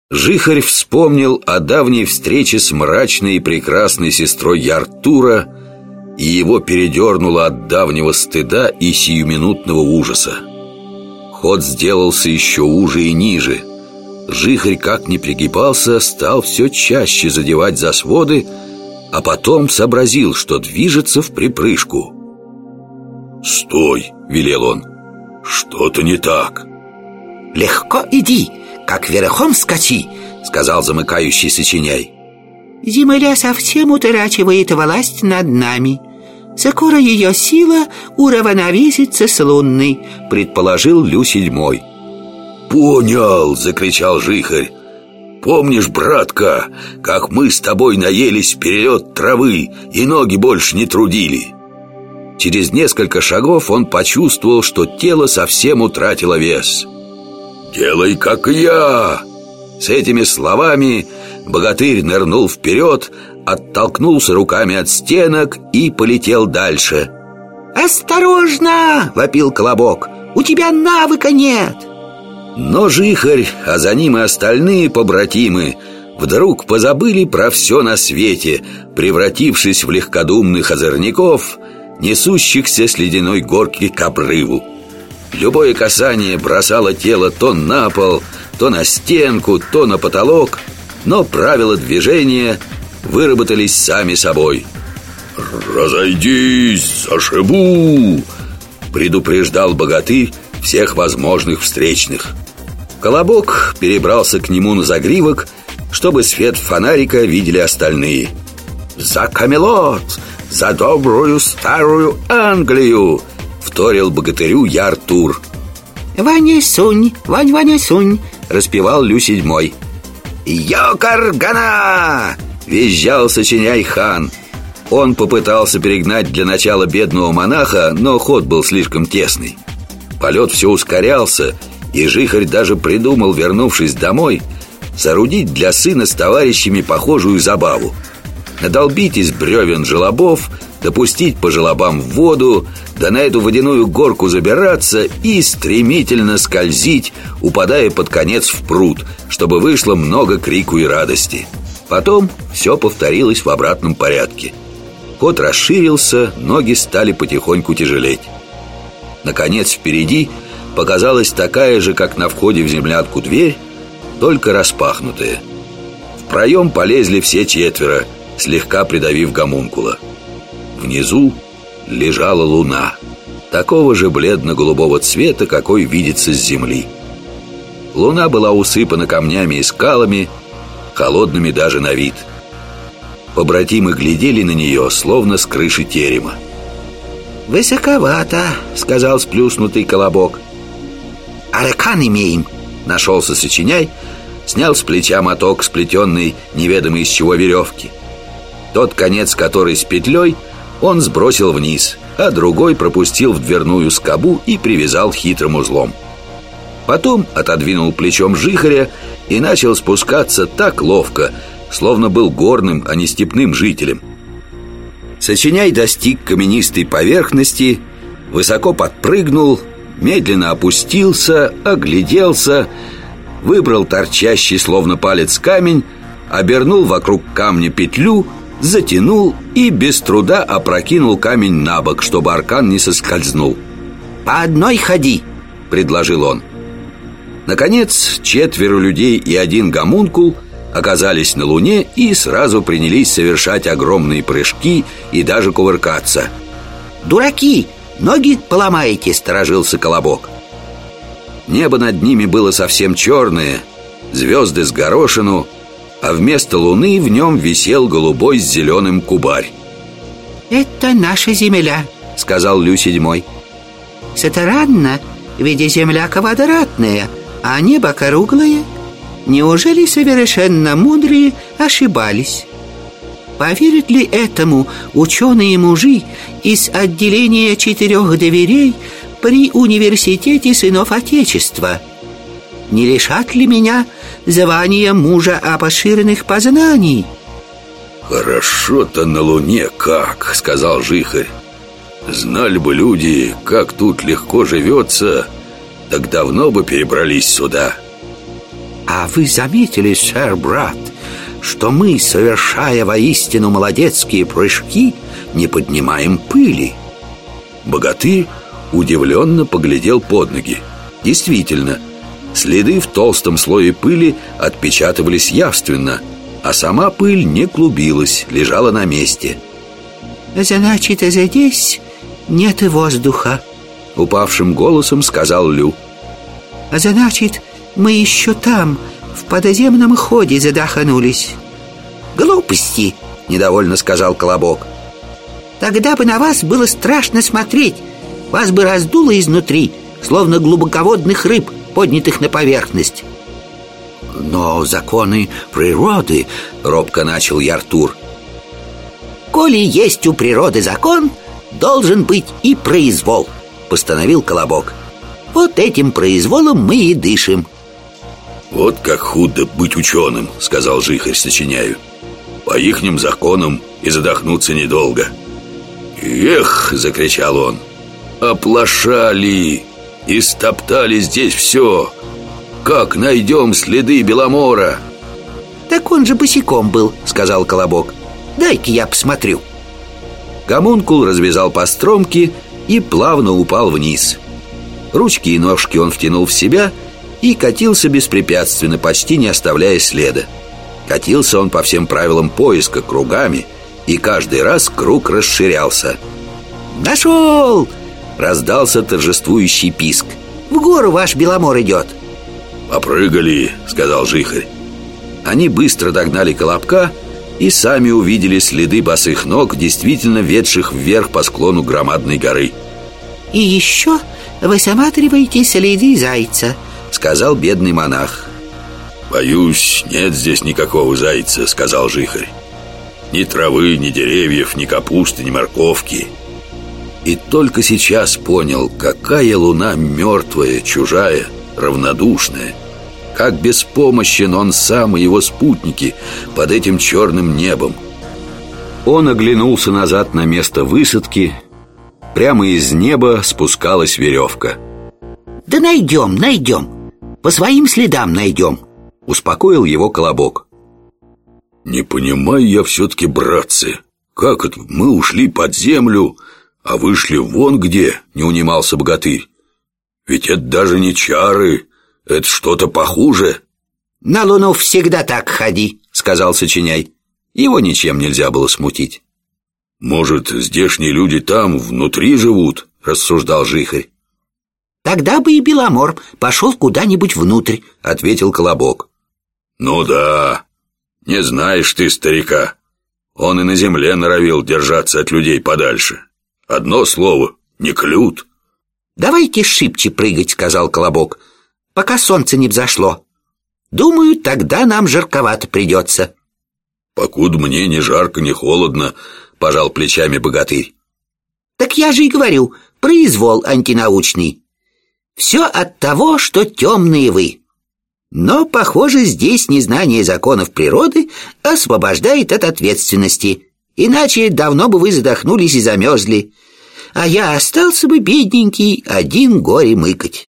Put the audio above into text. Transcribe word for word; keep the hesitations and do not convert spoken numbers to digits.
Жихарь вспомнил о давней встрече с мрачной и прекрасной сестрой Яртура, и его передернуло от давнего стыда и сиюминутного ужаса. Ход сделался еще уже и ниже. Жихарь, как ни пригибался, стал все чаще задевать за своды, а потом сообразил, что движется в припрыжку. «Стой!» — велел он. «Что-то не так». «Легко иди, как верхом скачи», — сказал замыкающий сочиняй. «Земля совсем утрачивает власть над нами. Скоро ее сила уравновесится с лунной», — предположил Лю седьмой. «Понял!» — закричал Жихарь. «Помнишь, братка, как мы с тобой наелись вперед травы и ноги больше не трудили?» Через несколько шагов он почувствовал, что тело совсем утратило вес. «Делай, как и я!» С этими словами богатырь нырнул вперед, оттолкнулся руками от стенок и полетел дальше. «Осторожно!» — вопил Колобок. «У тебя навыка нет!» Но Жихарь, а за ним и остальные побратимы, вдруг позабыли про все на свете, превратившись в легкодумных озорников, несущихся с ледяной горки к обрыву. Любое касание бросало тело то на пол, то на стенку, то на потолок, но правила движения выработались сами собой. «Разойдись, зашибу!» — предупреждал богатырь всех возможных встречных. Колобок перебрался к нему на загривок, чтобы свет фонарика видели остальные. «За Камелот! За добрую старую Англию!» — вторил богатырю Яртур. «Ваня-сунь, Вань-Ваня-сунь!» — распевал Лю седьмой. «Йокар-гана!» — визжал сочиняй-хан. Он попытался перегнать для начала бедного монаха, но ход был слишком тесный. Полет все ускорялся, и Жихарь даже придумал, вернувшись домой, соорудить для сына с товарищами похожую забаву. Надолбить из бревен желобов, допустить по желобам в воду, да на эту водяную горку забираться и стремительно скользить, упадая под конец в пруд, чтобы вышло много крику и радости. Потом все повторилось в обратном порядке. Ход расширился, ноги стали потихоньку тяжелеть. Наконец впереди показалась такая же, как на входе в землянку, дверь, только распахнутая. В проем полезли все четверо, слегка придавив гомункула. Внизу лежала луна, такого же бледно-голубого цвета, какой видится с земли. Луна была усыпана камнями и скалами, холодными даже на вид. Побратимы глядели на нее, словно с крыши терема. «Высоковато», — сказал сплюснутый Колобок. «Аркан имеем», — нашелся сочиняй, снял с плеча моток, сплетенный неведомо из чего веревки. Тот конец, который с петлей, он сбросил вниз, а другой пропустил в дверную скобу и привязал хитрым узлом. Потом отодвинул плечом Жихаря и начал спускаться так ловко, словно был горным, а не степным жителем. Сочиняй достиг каменистой поверхности, высоко подпрыгнул, медленно опустился, огляделся, выбрал торчащий словно палец камень, обернул вокруг камня петлю, затянул и без труда опрокинул камень на бок, чтобы аркан не соскользнул. «По одной ходи», — предложил он. Наконец, четверо людей и один гомункул оказались на луне и сразу принялись совершать огромные прыжки и даже кувыркаться. «Дураки, ноги поломаете», — сторожился Колобок. Небо над ними было совсем черное, звезды с горошину, а вместо луны в нем висел голубой с зеленым кубарь. «Это наша земля», — сказал Лю седьмой. «Странно, ведь земля квадратная, а небо круглое. Неужели совершенно мудрые ошибались? Поверят ли этому ученые-мужи из отделения четырех дверей при университете сынов Отечества? Не лишат ли меня звания мужа обширных познаний?» «Хорошо-то на луне как», — сказал Жихарь. «Знали бы люди, как тут легко живется, так давно бы перебрались сюда». А вы заметили, сэр, брат, что мы, совершая воистину молодецкие прыжки, не поднимаем пыли? Богатырь удивленно поглядел под ноги. Действительно, следы в толстом слое пыли отпечатывались явственно, а сама пыль не клубилась, лежала на месте. «Значит, здесь нет воздуха», — упавшим голосом сказал Лю. «Значит, мы еще там, в подземном ходе задохнулись». «Глупости», — недовольно сказал Колобок. «Тогда бы на вас было страшно смотреть. Вас бы раздуло изнутри, словно глубоководных рыб, поднятых на поверхность». «Но законы природы», — робко начал Яртур. «Коли есть у природы закон, должен быть и произвол», — постановил Колобок. «Вот этим произволом мы и дышим». «Вот как худо быть ученым», — сказал Жихарь Сочиняю. «По ихним законам и задохнуться недолго». «Эх!» — закричал он. «Оплошали! Истоптали здесь все! Как найдем следы Беломора?» «Так он же босиком был», — сказал Колобок. «Дай-ка я посмотрю». Гомункул развязал постромки и плавно упал вниз. Ручки и ножки он втянул в себя и катился беспрепятственно, почти не оставляя следа. Катился он по всем правилам поиска кругами, и каждый раз круг расширялся. «Нашел!» — раздался торжествующий писк. «В гору ваш Беломор идет». «Попрыгали», — сказал Жихарь. Они быстро догнали Колобка и сами увидели следы босых ног, действительно ведших вверх по склону громадной горы. «И еще высматривайте следы зайца», — сказал бедный монах. «Боюсь, нет здесь никакого зайца», — сказал Жихарь. «Ни травы, ни деревьев, ни капусты, ни морковки». И только сейчас понял, какая луна мертвая, чужая, равнодушная. Как беспомощен он сам и его спутники под этим черным небом. Он оглянулся назад на место высадки. Прямо из неба спускалась веревка. «Да найдем, найдем. По своим следам найдем», — успокоил его Колобок. «Не понимаю я все-таки, братцы, как это мы ушли под землю, а вышли вон где», — не унимался Богатырь. «Ведь это даже не чары, это что-то похуже». «На луну всегда так ходи», — сказал Сочиняй. Его ничем нельзя было смутить. «Может, здешние люди там, внутри живут?» — рассуждал Жихарь. «Тогда бы и Беломор пошел куда-нибудь внутрь», — ответил Колобок. «Ну да, не знаешь ты старика. Он и на земле норовил держаться от людей подальше. Одно слово — не клют». «Давайте шибче прыгать», — сказал Колобок, «пока солнце не взошло. Думаю, тогда нам жарковато придется». «Покуда мне ни жарко, ни холодно», — пожал плечами Богатырь. «Так я же и говорю, произвол антинаучный. Все от того, что темные вы. Но, похоже, здесь незнание законов природы освобождает от ответственности. Иначе давно бы вы задохнулись и замерзли, а я остался бы бедненький один горе мыкать».